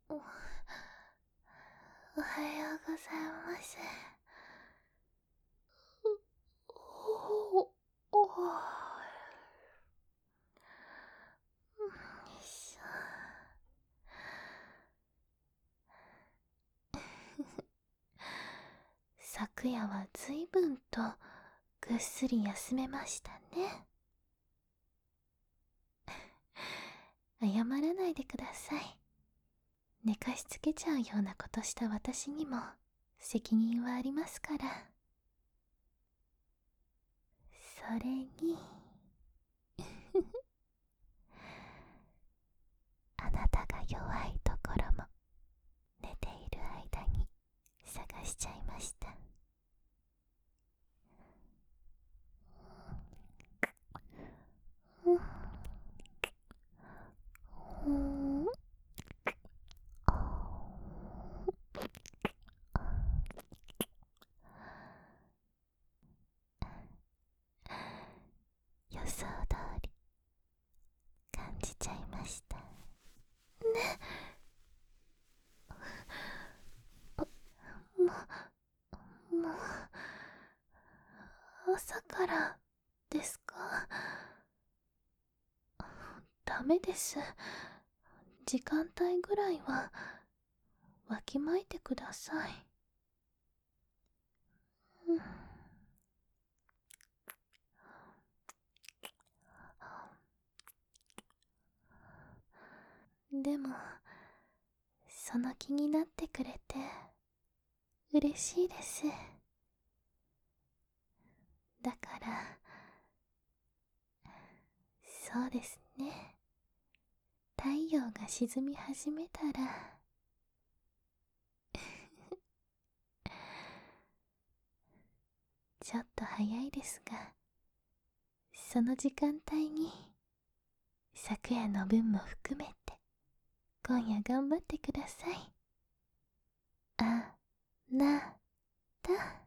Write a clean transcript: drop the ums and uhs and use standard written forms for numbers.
おはようございます。およいしょ。昨夜は随分とぐっすり休めましたね。謝らないでください。寝かしつけちゃうようなことした私にも責任はありますから。それにあなたが弱いところも寝ている間に探しちゃいました。予想通り感じちゃいましたね。もう朝からですか？ダメです。時間帯ぐらいはわきまえてください。でもその気になってくれて嬉しいです。だからそうですね、太陽が沈み始めたらちょっと早いですが、その時間帯に昨夜の分も含めて今夜頑張ってください。あなた